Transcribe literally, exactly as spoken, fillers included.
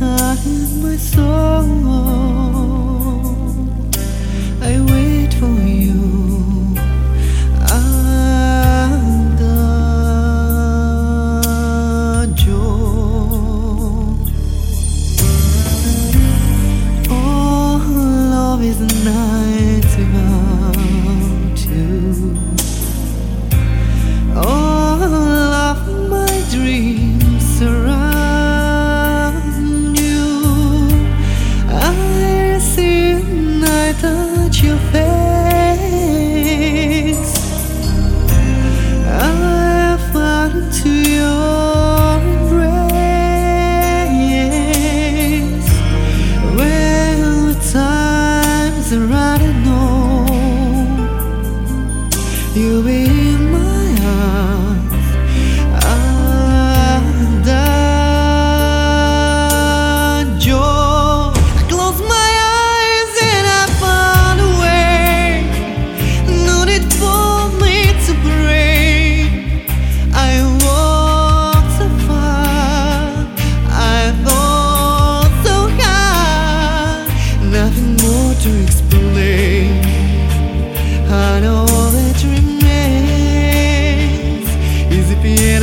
heart and my soul. I wait for you. Adagio. Oh, love is a night without you. All of my dreams surround you. I see and I touch your face. I fall into your embrace. When the time's right, I know you'll be in my arms. Adagio. I close my eyes and I fall away. No need for me to pray. I walk so far, I fall so high. Nothing more to explain. I know all that remains is the pain